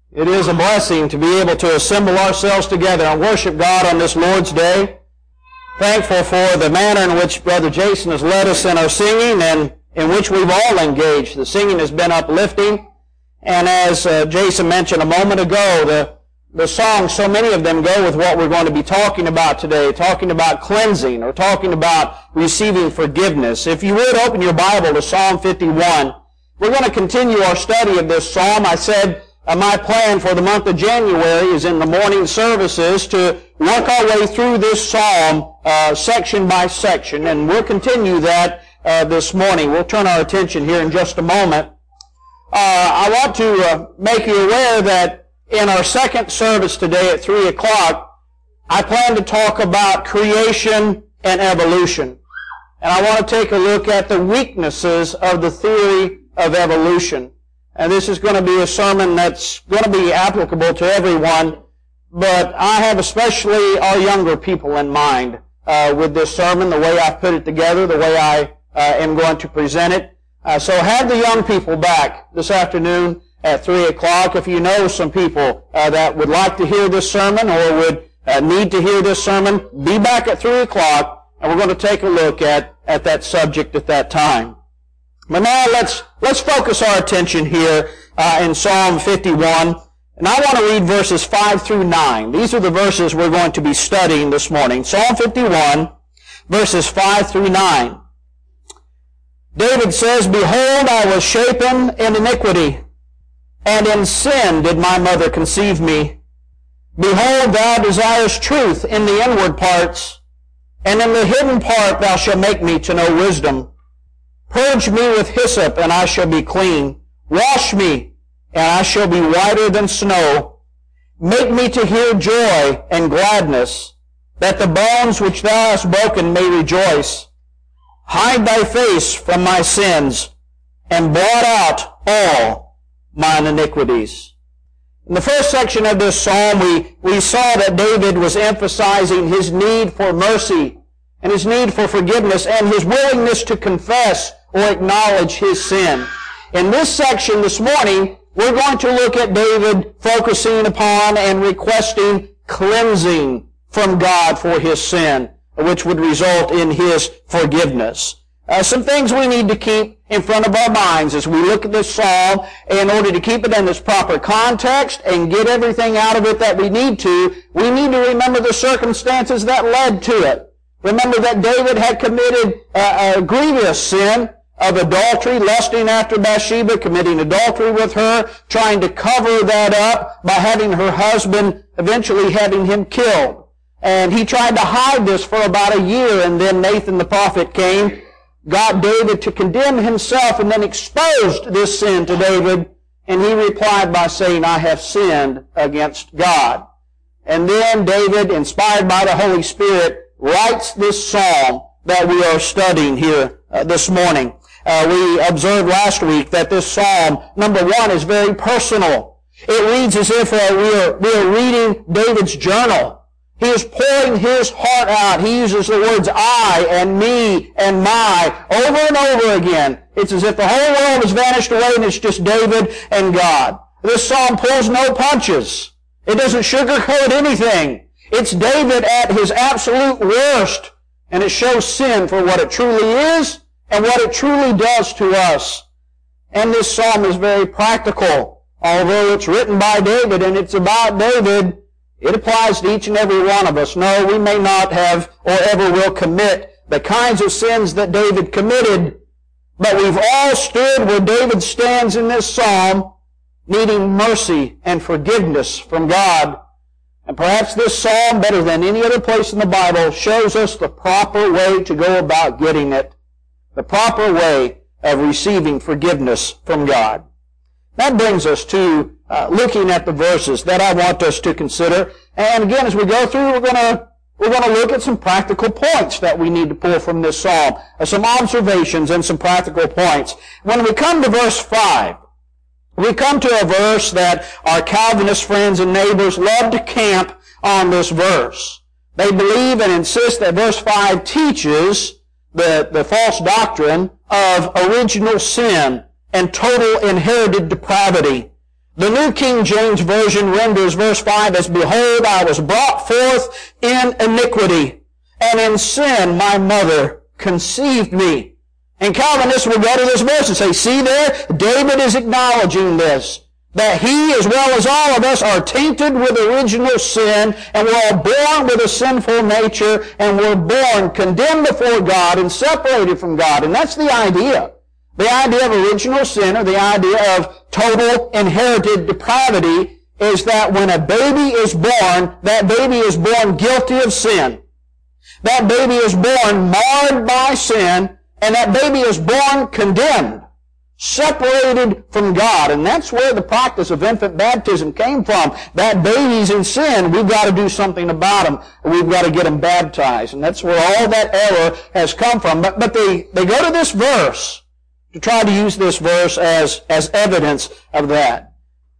It is a blessing to be able to assemble ourselves together and worship God on this Lord's Day. Thankful for the manner in which Brother Jason has led us in our singing and in which we've all engaged. The singing has been uplifting. And as Jason mentioned a moment ago, the songs, so many of them go with what we're going to be talking about today, talking about cleansing or talking about receiving forgiveness. If you would open your Bible to Psalm 51, we're going to continue our study of this psalm. I said my plan for the month of January is in the morning services to work our way through this psalm section by section, and we'll continue that this morning. We'll turn our attention here in just a moment. I want to make you aware that in our second service today at 3 o'clock, I plan to talk about creation and evolution. And I want to take a look at the weaknesses of the theory of evolution. And this is going to be a sermon that's going to be applicable to everyone, but I have especially our younger people in mind with this sermon, the way I've put it together, the way I am going to present it. So have the young people back this afternoon at 3 o'clock. If you know some people that would like to hear this sermon or would need to hear this sermon, be back at 3 o'clock, and we're going to take a look at that subject at that time. But now let's focus our attention here in Psalm 51. And I want to read verses 5 through 9. These are the verses we're going to be studying this morning. Psalm 51, verses 5 through 9. David says, "Behold, I was shapen in iniquity, and in sin did my mother conceive me. Behold, thou desirest truth in the inward parts, and in the hidden part thou shalt make me to know wisdom. Purge me with hyssop, and I shall be clean. Wash me, and I shall be whiter than snow. Make me to hear joy and gladness, that the bones which thou hast broken may rejoice. Hide thy face from my sins, and blot out all mine iniquities." In the first section of this psalm, we saw that David was emphasizing his need for mercy and his need for forgiveness and his willingness to confess or acknowledge his sin. In this section this morning, we're going to look at David focusing upon and requesting cleansing from God for his sin, which would result in his forgiveness. Some things we need to keep in front of our minds as we look at this psalm in order to keep it in its proper context and get everything out of it that we need to. We need to remember the circumstances that led to it. Remember that David had committed a grievous sin of adultery, lusting after Bathsheba, committing adultery with her, trying to cover that up by having her husband, eventually having him killed. And he tried to hide this for about a year, and then Nathan the prophet came, got David to condemn himself, and then exposed this sin to David, and he replied by saying, "I have sinned against God." And then David, inspired by the Holy Spirit, writes this psalm that we are studying here this morning. We observed last week that this psalm, number one, is very personal. It reads as if we are reading David's journal. He is pouring his heart out. He uses the words I and me and my over and over again. It's as if the whole world has vanished away and it's just David and God. This psalm pulls no punches. It doesn't sugarcoat anything. It's David at his absolute worst, and it shows sin for what it truly is and what it truly does to us. And this psalm is very practical. Although it's written by David and it's about David, it applies to each and every one of us. No, we may not have or ever will commit the kinds of sins that David committed, but we've all stood where David stands in this psalm, needing mercy and forgiveness from God. And perhaps this psalm, better than any other place in the Bible, shows us the proper way to go about getting it, the proper way of receiving forgiveness from God. That brings us to looking at the verses that I want us to consider. And again, as we go through, we're going to look at some practical points that we need to pull from this psalm, some observations and some practical points. When we come to verse 5, we come to a verse that our Calvinist friends and neighbors love to camp on this verse. They believe and insist that verse 5 teaches the false doctrine of original sin and total inherited depravity. The New King James Version renders verse 5 as, "Behold, I was brought forth in iniquity, and in sin my mother conceived me." And Calvinists will go to this verse and say, see there, David is acknowledging this, that he, as well as all of us, are tainted with original sin, and we're all born with a sinful nature, and we're born condemned before God and separated from God. And that's the idea. The idea of original sin, or the idea of total inherited depravity, is that when a baby is born, that baby is born guilty of sin. That baby is born marred by sin, and that baby is born condemned, separated from God. And that's where the practice of infant baptism came from. That baby's in sin, we've got to do something about him. We've got to get him baptized. And that's where all that error has come from. But they go to this verse to try to use this verse as evidence of that.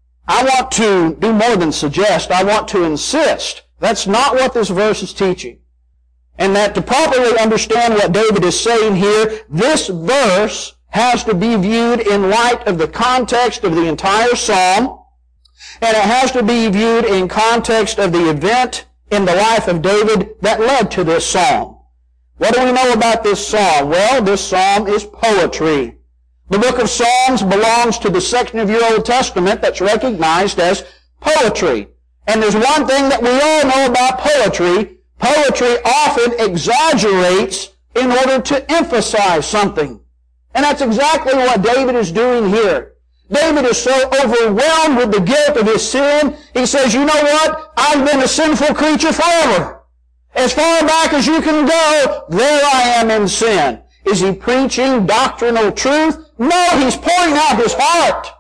I want to do more than suggest. I want to insist that's not what this verse is teaching. And that to properly understand what David is saying here, this verse has to be viewed in light of the context of the entire psalm, and it has to be viewed in context of the event in the life of David that led to this psalm. What do we know about this psalm? Well, this psalm is poetry. The book of Psalms belongs to the section of your Old Testament that's recognized as poetry. And there's one thing that we all know about poetry. Poetry often exaggerates in order to emphasize something. And that's exactly what David is doing here. David is so overwhelmed with the guilt of his sin, he says, you know what? I've been a sinful creature forever. As far back as you can go, there I am in sin. Is he preaching doctrinal truth? No, he's pouring out his heart.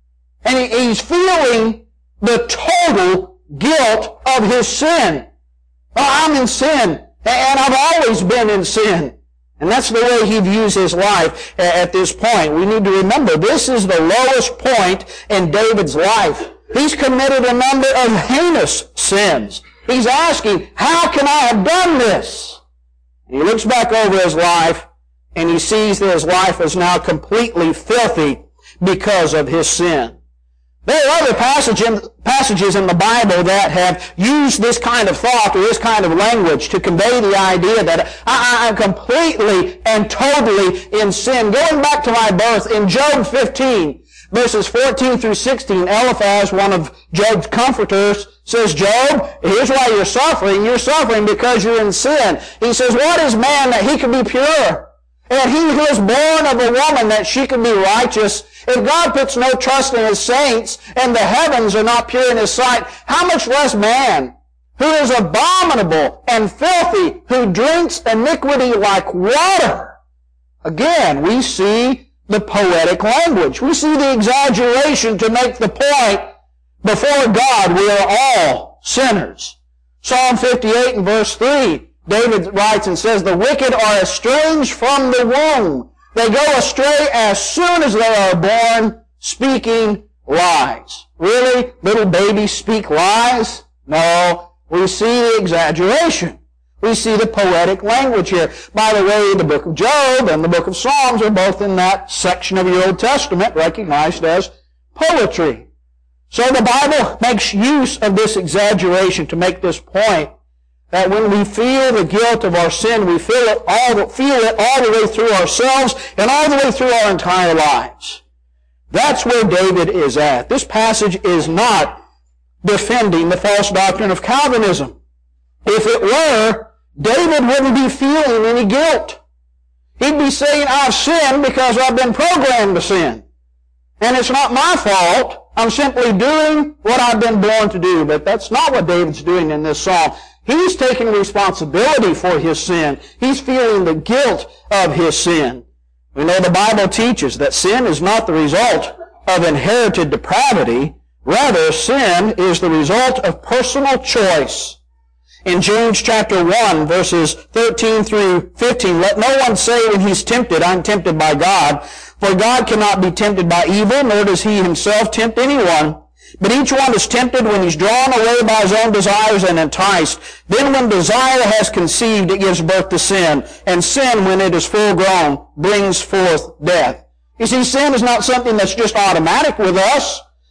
And he's feeling the total guilt of his sin. Oh, I'm in sin, and I've always been in sin. And that's the way he views his life at this point. We need to remember, this is the lowest point in David's life. He's committed a number of heinous sins. He's asking, how can I have done this? And he looks back over his life, and he sees that his life is now completely filthy because of his sin. There are other passages in the Bible that have used this kind of thought or this kind of language to convey the idea that I'm completely and totally in sin. Going back to my birth, in Job 15, verses 14 through 16, Eliphaz, one of Job's comforters, says, Job, here's why you're suffering. You're suffering because you're in sin. He says, what is man that he can be pure? And he who is born of a woman that she can be righteous. If God puts no trust in his saints and the heavens are not pure in his sight, how much less man, who is abominable and filthy, who drinks iniquity like water? Again, we see the poetic language. We see the exaggeration to make the point, before God we are all sinners. Psalm 58 and verse 3, David writes and says, the wicked are estranged from the womb. They go astray as soon as they are born, speaking lies. Really? Little babies speak lies? No. We see the exaggeration. We see the poetic language here. By the way, the book of Job and the book of Psalms are both in that section of your Old Testament recognized as poetry. So the Bible makes use of this exaggeration to make this point, that when we feel the guilt of our sin, we feel it all the way through ourselves and all the way through our entire lives. That's where David is at. This passage is not defending the false doctrine of Calvinism. If it were, David wouldn't be feeling any guilt. He'd be saying, I've sinned because I've been programmed to sin. And it's not my fault. I'm simply doing what I've been born to do. But that's not what David's doing in this psalm. He's taking responsibility for his sin. He's feeling the guilt of his sin. We know the Bible teaches that sin is not the result of inherited depravity. Rather, sin is the result of personal choice. In James chapter 1, verses 13 through 15, let no one say when he's tempted, I'm tempted by God. For God cannot be tempted by evil, nor does he himself tempt anyone. But each one is tempted when he's drawn away by his own desires and enticed. Then when desire has conceived, it gives birth to sin. And sin, when it is full grown, brings forth death. You see, sin is not something that's just automatic with us.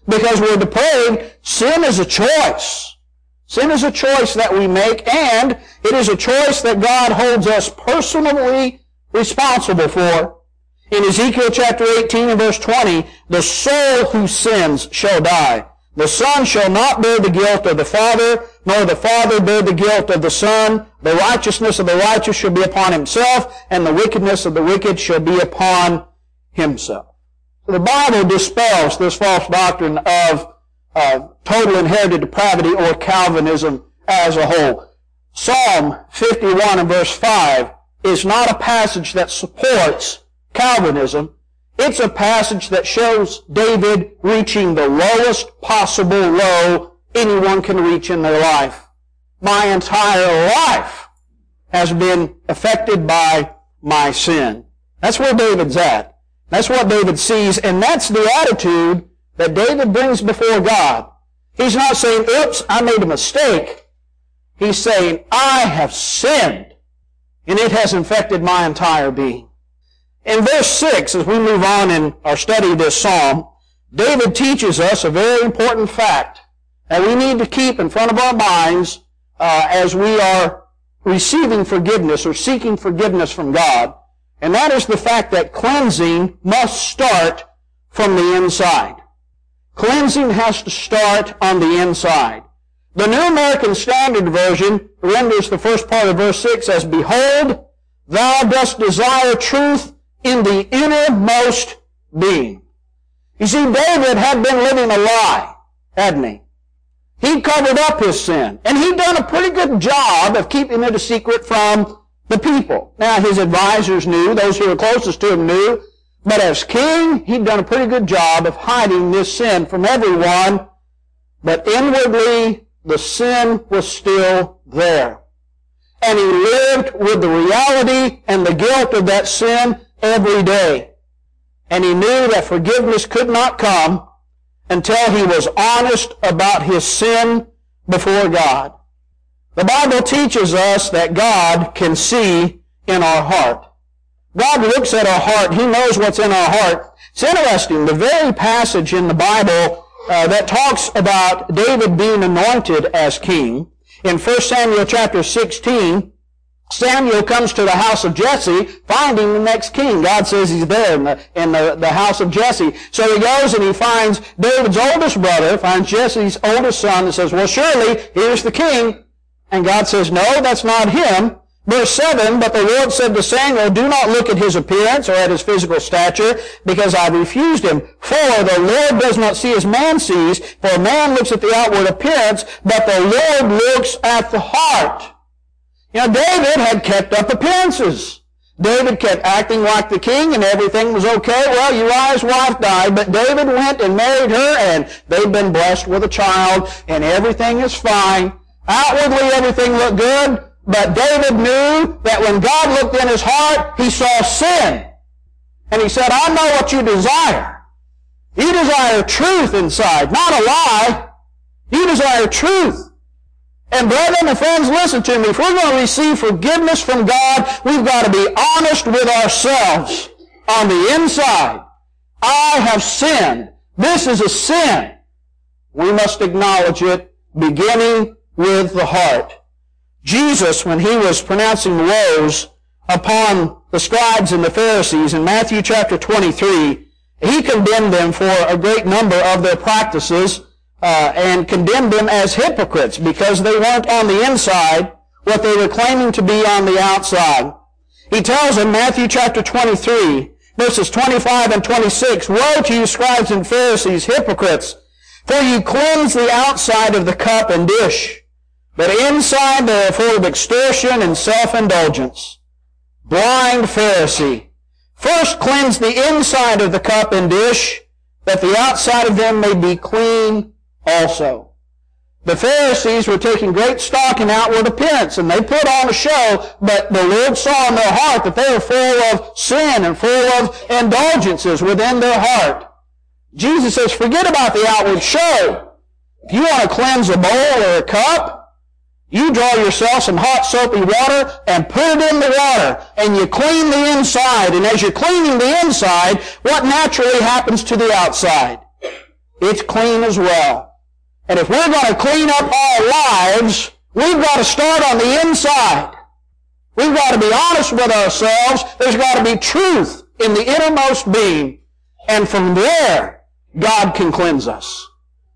because we're depraved. Sin is a choice. Sin is a choice that we make, and it is a choice that God holds us personally responsible for. In Ezekiel chapter 18 and verse 20, the soul who sins shall die. The son shall not bear the guilt of the father, nor the father bear the guilt of the son. The righteousness of the righteous shall be upon himself, and the wickedness of the wicked shall be upon himself. So the Bible dispels this false doctrine of total inherited depravity or Calvinism as a whole. Psalm 51 and verse 5 is not a passage that supports Calvinism. It's a passage that shows David reaching the lowest possible low anyone can reach in their life. My entire life has been affected by my sin. That's where David's at. That's what David sees, and that's the attitude that David brings before God. He's not saying, oops, I made a mistake. He's saying, I have sinned, and it has infected my entire being. In verse 6, as we move on in our study of this psalm, David teaches us a very important fact that we need to keep in front of our minds as we are receiving forgiveness or seeking forgiveness from God. And that is the fact that cleansing must start from the inside. Cleansing has to start on the inside. The New American Standard Version renders the first part of verse 6 as, Behold, thou dost desire truth in the innermost being. You see, David had been living a lie, hadn't he? He covered up his sin, and he'd done a pretty good job of keeping it a secret from the people. Now, his advisors knew, those who were closest to him knew, but as king, he'd done a pretty good job of hiding this sin from everyone, but inwardly, the sin was still there. And he lived with the reality and the guilt of that sin every day. And he knew that forgiveness could not come until he was honest about his sin before God. The Bible teaches us that God can see in our heart. God looks at our heart. He knows what's in our heart. It's interesting, the very passage in the Bible that talks about David being anointed as king, in 1 Samuel chapter 16, Samuel comes to the house of Jesse, finding the next king. God says he's there in the house of Jesse. So he goes and he finds David's oldest brother, finds Jesse's oldest son, and says, well, surely, here's the king. And God says, no, that's not him. Verse 7, But the Lord said to Samuel, Do not look at his appearance or at his physical stature, because I refused him. For the Lord does not see as man sees, for man looks at the outward appearance, but the Lord looks at the heart. You know, David had kept up appearances. David kept acting like the king and everything was okay. Well, Uriah's wife died, but David went and married her and they've been blessed with a child and everything is fine. Outwardly, everything looked good, but David knew that when God looked in his heart, he saw sin. And he said, I know what you desire. You desire truth inside, not a lie. You desire truth. And brethren and friends, listen to me. If we're going to receive forgiveness from God, we've got to be honest with ourselves on the inside. I have sinned. This is a sin. We must acknowledge it, beginning with the heart. Jesus, when he was pronouncing woes upon the scribes and the Pharisees in Matthew chapter 23, he condemned them for a great number of their practices and condemned them as hypocrites because they weren't on the inside what they were claiming to be on the outside. He tells them, Matthew chapter 23, verses 25 and 26, Woe to you, scribes and Pharisees, hypocrites! For you cleanse the outside of the cup and dish, but inside they are full of extortion and self-indulgence. Blind Pharisee! First cleanse the inside of the cup and dish, that the outside of them may be clean also. The Pharisees were taking great stock in outward appearance, and they put on a show, but the Lord saw in their heart that they were full of sin and full of indulgences within their heart. Jesus says, forget about the outward show. If you want to cleanse a bowl or a cup, you draw yourself some hot soapy water and put it in the water, and you clean the inside. And as you're cleaning the inside, what naturally happens to the outside? it's clean as well. And if we're going to clean up our lives, we've got to start on the inside. We've got to be honest with ourselves. There's got to be truth in the innermost being. And from there, God can cleanse us.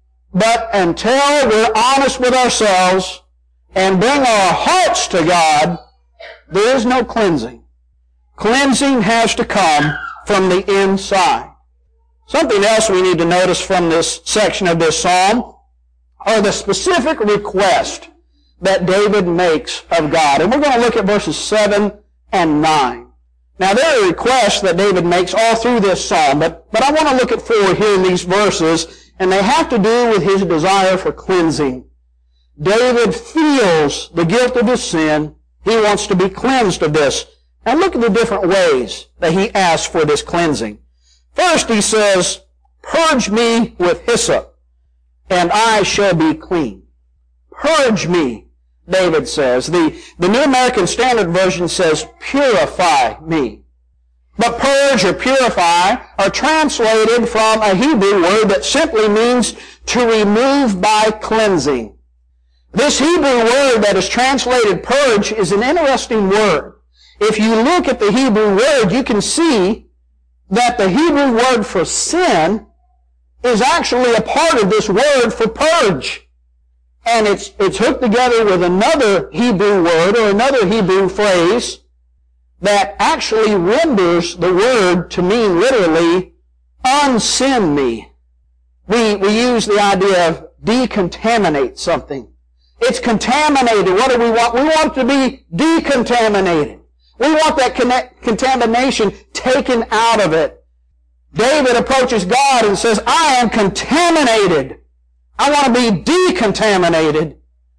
But until we're honest with ourselves and bring our hearts to God, there is no cleansing. Cleansing has to come from the inside. Something else we need to notice from this section of this psalm are the specific requests that David makes of God. And we're going to look at verses 7 and 9. Now, there are requests that David makes all through this psalm, but I want to look at 4 here in these verses, and they have to do with his desire for cleansing. David feels the guilt of his sin. He wants to be cleansed of this. Now, look at the different ways that he asks for this cleansing. First, he says, "Purge me with hyssop, and I shall be clean." Purge me, David says. The New American Standard Version says, "Purify me." But purge or purify are translated from a Hebrew word that simply means to remove by cleansing. This Hebrew word that is translated purge is an interesting word. If you look at the Hebrew word, you can see that the Hebrew word for sin is actually a part of this word for purge. And it's hooked together with another Hebrew word or another Hebrew phrase that actually renders the word to mean literally, unsin me. We use the idea of decontaminate something. It's contaminated. What do we want? We want it to be decontaminated. We want that contamination taken out of it. David approaches God and says, "I am contaminated. I want to be decontaminated.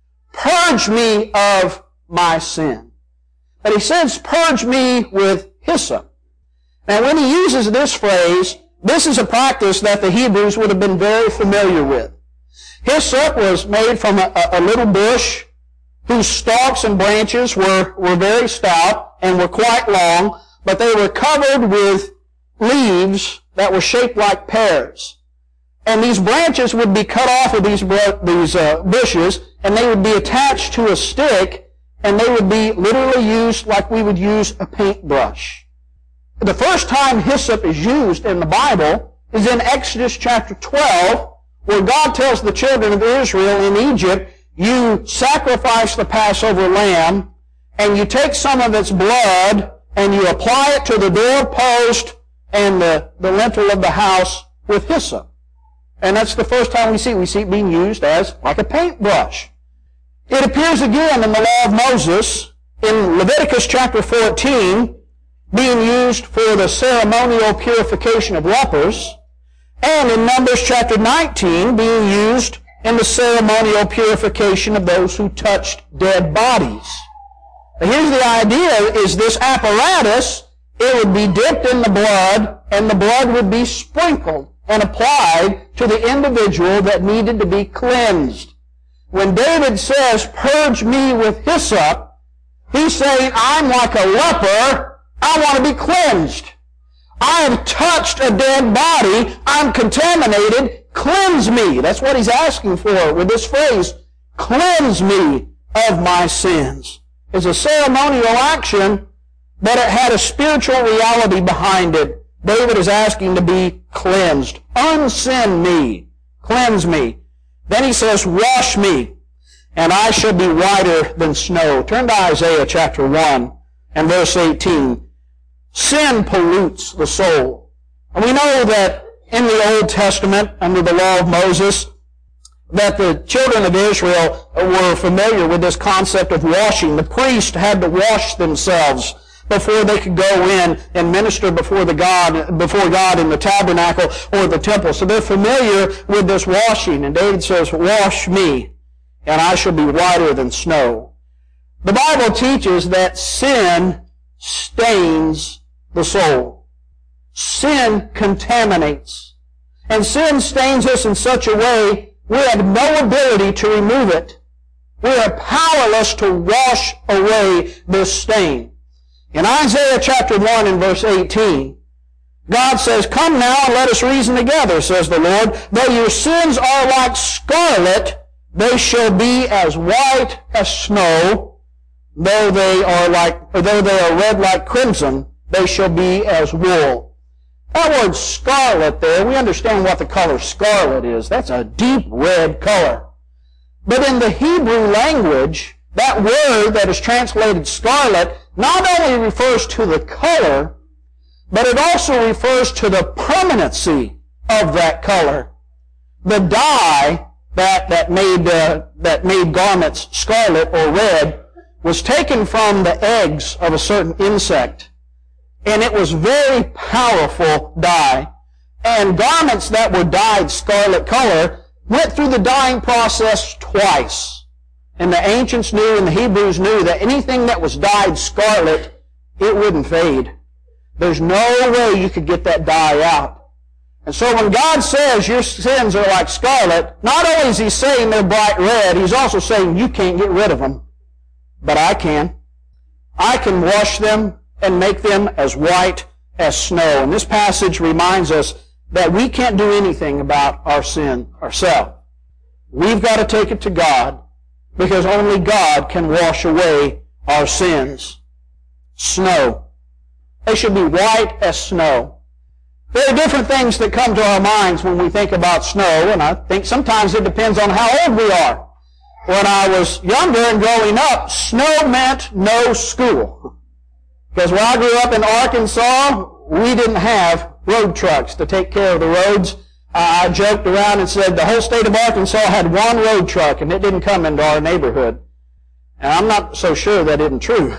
Purge me of my sin." But he says, "Purge me with hyssop." Now, when he uses this phrase, this is a practice that the Hebrews would have been very familiar with. Hyssop was made from a little bush whose stalks and branches were very stout and were quite long, but they were covered with leaves that were shaped like pears. And these branches would be cut off of these bushes, and they would be attached to a stick, and they would be literally used like we would use a paintbrush. The first time hyssop is used in the Bible is in Exodus chapter 12, where God tells the children of Israel in Egypt, "You sacrifice the Passover lamb, and you take some of its blood, and you apply it to the doorpost and the lintel of the house with hyssop." And that's the first time we see it being used as like a paintbrush. It appears again in the law of Moses, in Leviticus chapter 14, being used for the ceremonial purification of lepers, and in Numbers chapter 19, being used in the ceremonial purification of those who touched dead bodies. Now, here's the idea, is this apparatus, it would be dipped in the blood, and the blood would be sprinkled and applied to the individual that needed to be cleansed. When David says, "Purge me with hyssop," he's saying, I'm like a leper, I want to be cleansed. I have touched a dead body, I'm contaminated, cleanse me. That's what he's asking for with this phrase, "Cleanse me of my sins." It's a ceremonial action, but it had a spiritual reality behind it. David is asking to be cleansed. Unsin me. Cleanse me. Then he says, "Wash me, and I shall be whiter than snow." Turn to Isaiah chapter 1 and verse 18. Sin pollutes the soul. And we know that in the Old Testament, under the law of Moses, that the children of Israel were familiar with this concept of washing. The priest had to wash themselves before they could go in and minister before God in the tabernacle or the temple. So they're familiar with this washing. And David says, "Wash me, and I shall be whiter than snow." The Bible teaches that sin stains the soul. Sin contaminates. And sin stains us in such a way we have no ability to remove it. We are powerless to wash away this stain. In Isaiah chapter 1 and verse 18, God says, "Come now and let us reason together, says the Lord. Though your sins are like scarlet, they shall be as white as snow. Though they are red like crimson, they shall be as wool." That word scarlet there, we understand what the color scarlet is. That's a deep red color. But in the Hebrew language, that word that is translated scarlet not only refers to the color, but it also refers to the permanency of that color. The dye that made garments scarlet or red was taken from the eggs of a certain insect. And it was very powerful dye. And garments that were dyed scarlet color went through the dyeing process twice. And the ancients knew and the Hebrews knew that anything that was dyed scarlet, it wouldn't fade. There's no way you could get that dye out. And so when God says your sins are like scarlet, not only is He saying they're bright red, He's also saying you can't get rid of them. But I can. I can wash them and make them as white as snow. And this passage reminds us that we can't do anything about our sin ourselves. We've got to take it to God, because only God can wash away our sins. Snow. They should be white as snow. There are different things that come to our minds when we think about snow, and I think sometimes it depends on how old we are. When I was younger and growing up, snow meant no school. Because when I grew up in Arkansas, we didn't have road trucks to take care of the roads. I joked around and said the whole state of Arkansas had one road truck, and it didn't come into our neighborhood. And I'm not so sure that isn't true.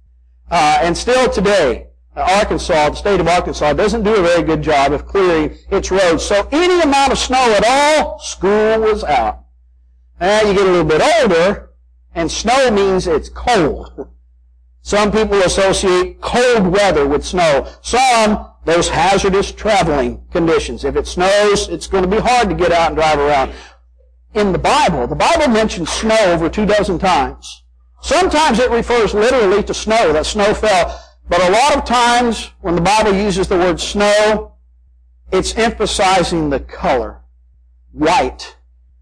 And still today, Arkansas, the state of Arkansas, doesn't do a very good job of clearing its roads. So any amount of snow at all, school was out. Now you get a little bit older, and snow means it's cold. Some people associate cold weather with snow. Some, there's hazardous traveling conditions. If it snows, it's going to be hard to get out and drive around. In the Bible mentions snow over 24 times. Sometimes it refers literally to snow, that snow fell. But a lot of times, when the Bible uses the word snow, it's emphasizing the color. White.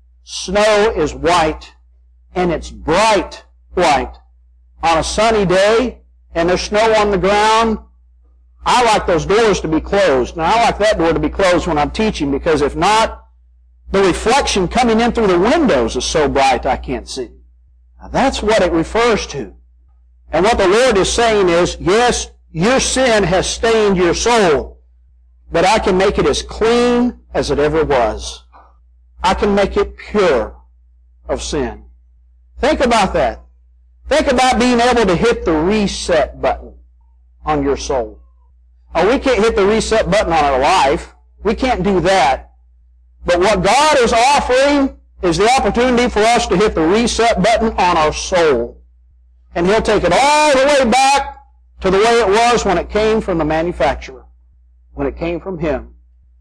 Snow is white, and it's bright white. On a sunny day, and there's snow on the ground, I like those doors to be closed. Now, I like that door to be closed when I'm teaching, because if not, the reflection coming in through the windows is so bright I can't see. Now, that's what it refers to. And what the Lord is saying is, yes, your sin has stained your soul, but I can make it as clean as it ever was. I can make it pure of sin. Think about that. Think about being able to hit the reset button on your soul. Oh, we can't hit the reset button on our life. We can't do that. But what God is offering is the opportunity for us to hit the reset button on our soul. And He'll take it all the way back to the way it was when it came from the manufacturer, when it came from Him.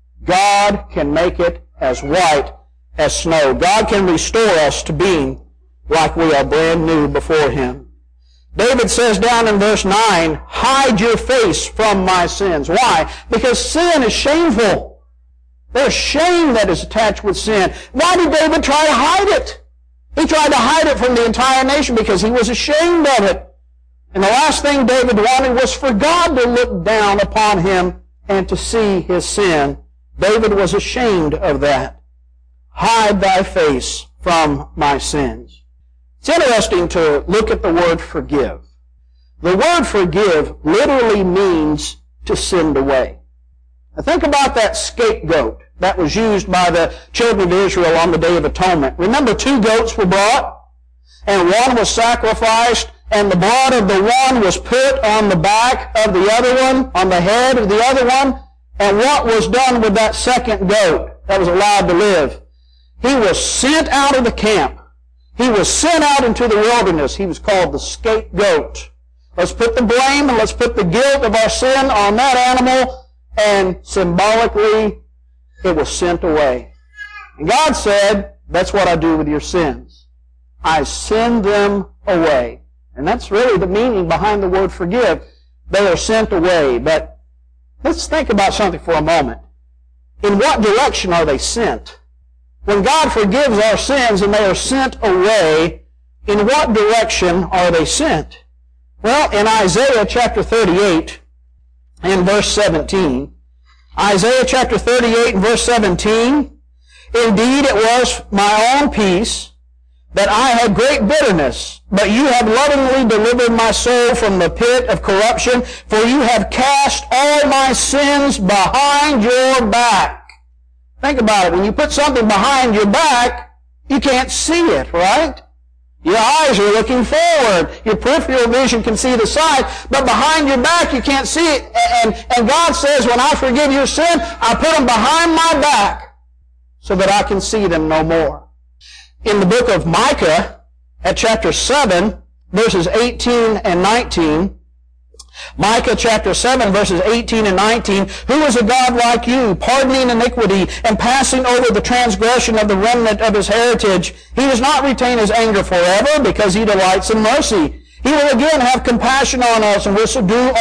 God can make it as white as snow. God can restore us to being like we are brand new before Him. David says down in verse 9, hide your face from my sins. Why? Because sin is shameful. There's shame that is attached with sin. Why did David try to hide it? He tried to hide it from the entire nation because he was ashamed of it. And the last thing David wanted was for God to look down upon him and to see his sin. David was ashamed of that. Hide thy face from my sins. It's interesting to look at the word forgive. The word forgive literally means to send away. Now think about that scapegoat that was used by the children of Israel on the Day of Atonement. Remember, 2 goats were brought, and one was sacrificed, and the blood of the one was put on the back of the other one, on the head of the other one. And what was done with that second goat that was allowed to live? He was sent out of the camp. He was sent out into the wilderness. He was called the scapegoat. Let's put the blame and let's put the guilt of our sin on that animal, and symbolically it was sent away. And God said, that's what I do with your sins. I send them away. And that's really the meaning behind the word forgive. They are sent away. But Let's think about something for a moment. In what direction are they sent? When God forgives our sins and they are sent away, in what direction are they sent? Well, in Isaiah chapter 38 and verse 17, Isaiah chapter 38 and verse 17, indeed it was my own peace that I had great bitterness, but you have lovingly delivered my soul from the pit of corruption, for you have cast all my sins behind your back. Think about it. When you put something behind your back, you can't see it, right? Your eyes are looking forward. Your peripheral vision can see the side, but behind your back you can't see it. And God says, when I forgive your sin, I put them behind my back so that I can see them no more. In the book of Micah, at chapter 7, verses 18 and 19, Micah chapter 7, verses 18 and 19, who is a God like you, pardoning iniquity and passing over the transgression of the remnant of his heritage? He does not retain his anger forever, because he delights in mercy. He will again have compassion on us and will subdue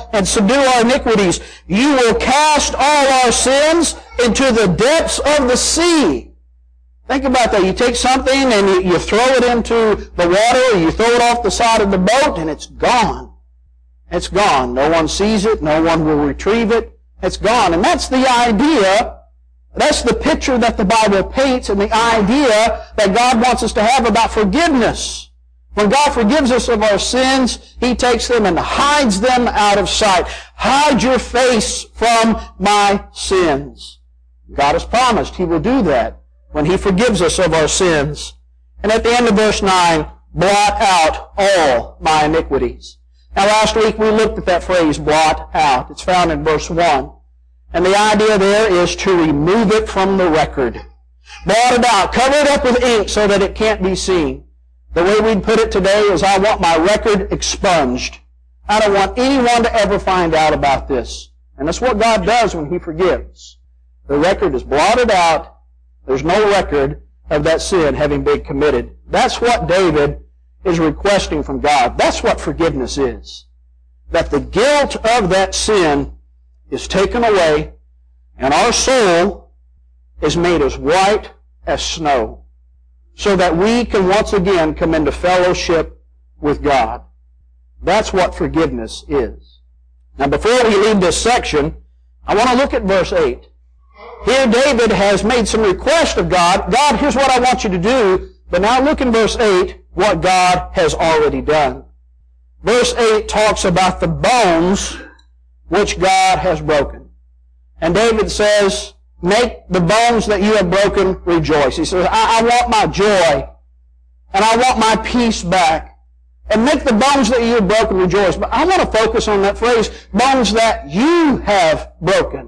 our iniquities. You will cast all our sins into the depths of the sea. Think about that. You take something and you throw it into the water, or you throw it off the side of the boat, and it's gone. It's gone. No one sees it. No one will retrieve it. It's gone. And that's the idea. That's the picture that the Bible paints, and the idea that God wants us to have about forgiveness. When God forgives us of our sins, He takes them and hides them out of sight. Hide your face from my sins. God has promised He will do that when He forgives us of our sins. And at the end of verse 9, blot out all my iniquities. Now last week we looked at that phrase, blot out. It's found in verse 1. And the idea there is to remove it from the record. Blot it out. Cover it up with ink so that it can't be seen. The way we'd put it today is, I want my record expunged. I don't want anyone to ever find out about this. And that's what God does when He forgives. The record is blotted out. There's no record of that sin having been committed. That's what David is requesting from God. That's what forgiveness is. That the guilt of that sin is taken away, and our soul is made as white as snow, so that we can once again come into fellowship with God. That's what forgiveness is. Now before we leave this section, I want to look at verse 8. Here David has made some request of God. God, here's what I want you to do. But now look in verse 8, what God has already done. Verse 8 talks about the bones which God has broken. And David says, make the bones that you have broken rejoice. He says, I want my joy, and I want my peace back. And make the bones that you have broken rejoice. But I want to focus on that phrase, bones that you have broken.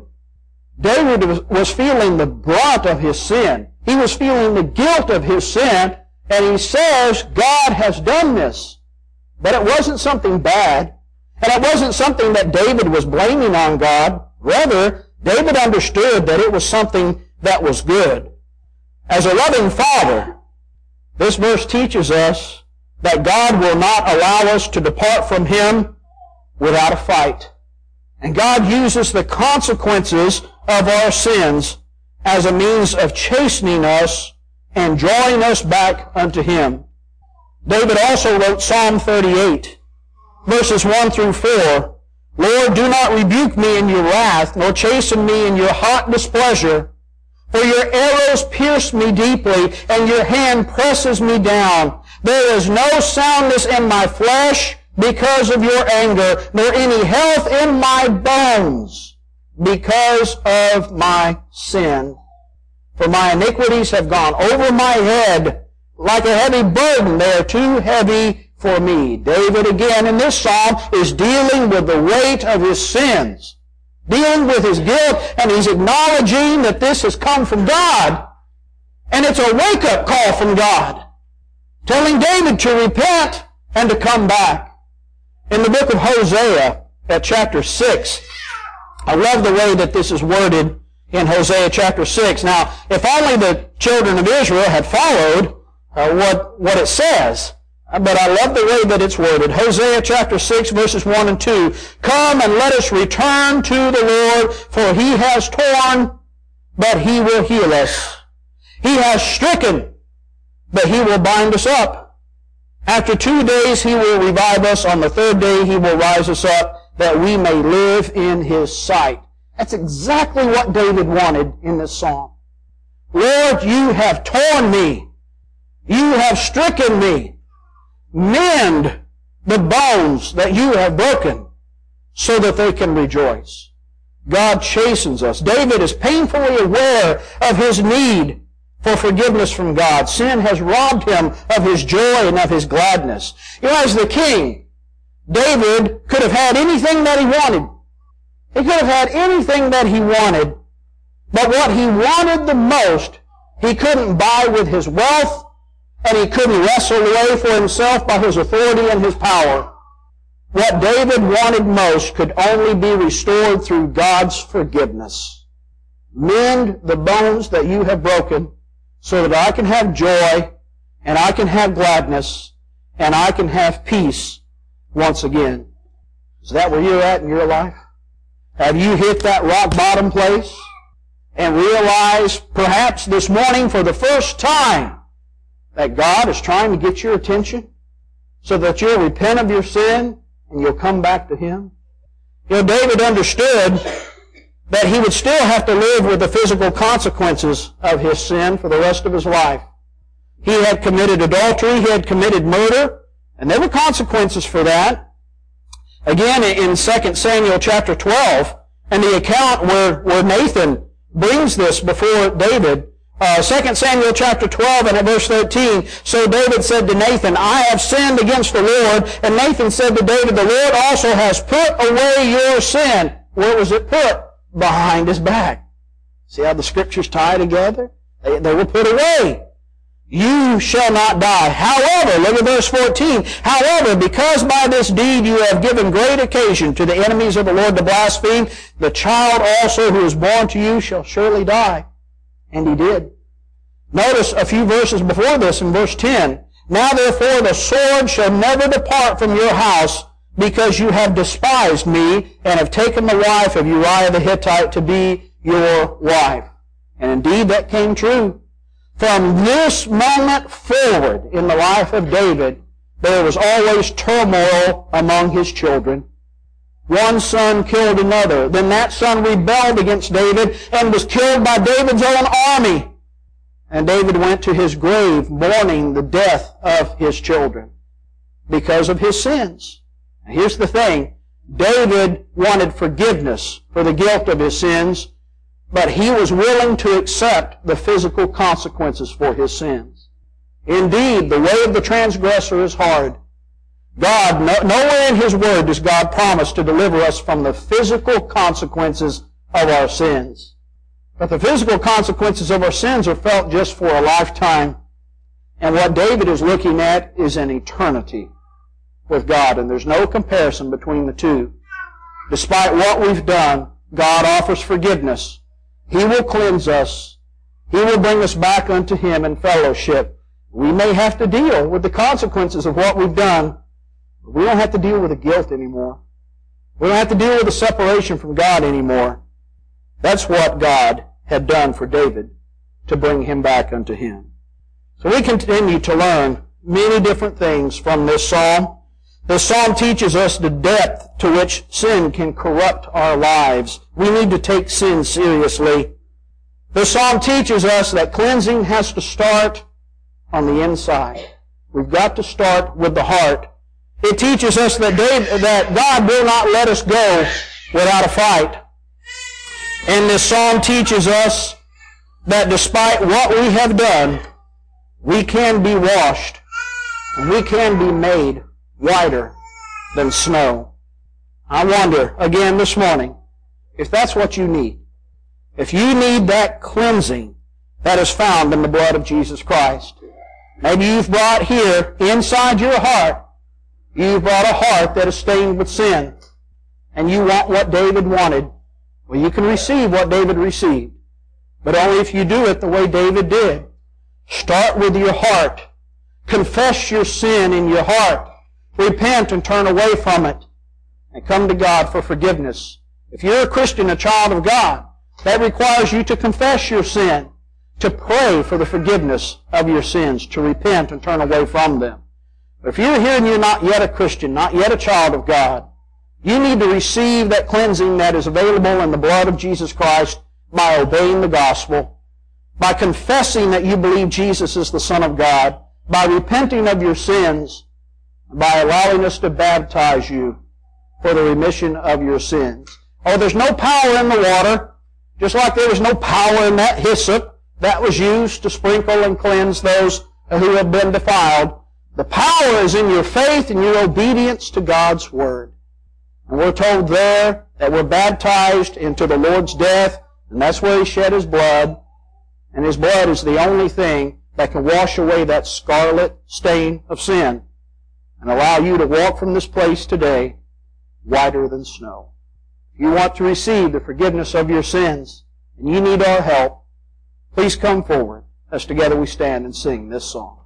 David was feeling the brunt of his sin. He was feeling the guilt of his sin, and he says, God has done this. But it wasn't something bad, and it wasn't something that David was blaming on God. Rather, David understood that it was something that was good. As a loving father, this verse teaches us that God will not allow us to depart from Him without a fight. And God uses the consequences of our sins as a means of chastening us and drawing us back unto Him. David also wrote Psalm 38, verses 1 through 4. Lord, do not rebuke me in your wrath, nor chasten me in your hot displeasure. For your arrows pierce me deeply, and your hand presses me down. There is no soundness in my flesh because of your anger, nor any health in my bones because of my sin. For my iniquities have gone over my head like a heavy burden. They are too heavy for me. David, again, in this psalm, is dealing with the weight of his sins, dealing with his guilt, and he's acknowledging that this has come from God. And it's a wake-up call from God, telling David to repent and to come back. In the book of Hosea, at chapter 6, I love the way that this is worded in Hosea chapter 6. Now, if only the children of Israel had followed what it says, But I love the way that it's worded. Hosea chapter 6, verses 1 and 2. Come and let us return to the Lord, for He has torn, but He will heal us. He has stricken, but He will bind us up. After 2 days He will revive us. On the 3rd day He will rise us up, that we may live in His sight. That's exactly what David wanted in this psalm. Lord, You have torn me. You have stricken me. Mend the bones that You have broken so that they can rejoice. God chastens us. David is painfully aware of his need for forgiveness from God. Sin has robbed him of his joy and of his gladness. You know, as the king, David could have had anything that he wanted. He could have had anything that he wanted, but what he wanted the most, he couldn't buy with his wealth, and he couldn't wrestle away for himself by his authority and his power. What David wanted most could only be restored through God's forgiveness. Mend the bones that You have broken so that I can have joy, and I can have gladness, and I can have peace once again. Is that where you're at in your life? Have you hit that rock bottom place and realized perhaps this morning for the first time that God is trying to get your attention so that you'll repent of your sin and you'll come back to Him? You know, David understood that he would still have to live with the physical consequences of his sin for the rest of his life. He had committed adultery, he had committed murder, and there were consequences for that. Again, in 2 Samuel chapter 12, and the account where Nathan brings this before David, 2 Samuel chapter 12 and at verse 13, so David said to Nathan, I have sinned against the Lord. And Nathan said to David, the Lord also has put away your sin. Where was it put? Behind his back. See how the Scriptures tie together? They were put away. You shall not die. However, look at verse 14. However, because by this deed you have given great occasion to the enemies of the Lord to blaspheme, the child also who is born to you shall surely die. And he did. Notice a few verses before this in verse 10. Now therefore the sword shall never depart from your house, because you have despised me, and have taken the wife of Uriah the Hittite to be your wife. And indeed that came true. From this moment forward in the life of David, there was always turmoil among his children. One son killed another. Then that son rebelled against David and was killed by David's own army. And David went to his grave mourning the death of his children because of his sins. Now, here's the thing. David wanted forgiveness for the guilt of his sins, but he was willing to accept the physical consequences for his sins. Indeed, the way of the transgressor is hard. God, nowhere in His Word does God promise to deliver us from the physical consequences of our sins. But the physical consequences of our sins are felt just for a lifetime. And what David is looking at is an eternity with God. And there's no comparison between the two. Despite what we've done, God offers forgiveness. He will cleanse us. He will bring us back unto Him in fellowship. We may have to deal with the consequences of what we've done, but we don't have to deal with the guilt anymore. We don't have to deal with the separation from God anymore. That's what God had done for David to bring him back unto Him. So we continue to learn many different things from this psalm. This psalm teaches us the depth to which sin can corrupt our lives. We need to take sin seriously. This psalm teaches us that cleansing has to start on the inside. We've got to start with the heart. It teaches us that God will not let us go without a fight. And this psalm teaches us that despite what we have done, we can be washed and we can be made whiter than snow. I wonder, again this morning, if that's what you need. If you need that cleansing that is found in the blood of Jesus Christ. Maybe you've brought here, inside your heart, you've brought a heart that is stained with sin. And you want what David wanted. Well, you can receive what David received. But only if you do it the way David did. Start with your heart. Confess your sin in your heart. Repent and turn away from it. And come to God for forgiveness. If you're a Christian, a child of God, that requires you to confess your sin, to pray for the forgiveness of your sins, to repent and turn away from them. But if you're here and you're not yet a Christian, not yet a child of God, you need to receive that cleansing that is available in the blood of Jesus Christ by obeying the gospel, by confessing that you believe Jesus is the Son of God, by repenting of your sins, and by allowing us to baptize you for the remission of your sins. Oh, there's no power in the water, just like there was no power in that hyssop that was used to sprinkle and cleanse those who have been defiled. The power is in your faith and your obedience to God's Word. And we're told there that we're baptized into the Lord's death, and that's where He shed His blood. And His blood is the only thing that can wash away that scarlet stain of sin and allow you to walk from this place today whiter than snow. If you want to receive the forgiveness of your sins and you need our help, please come forward as together we stand and sing this song.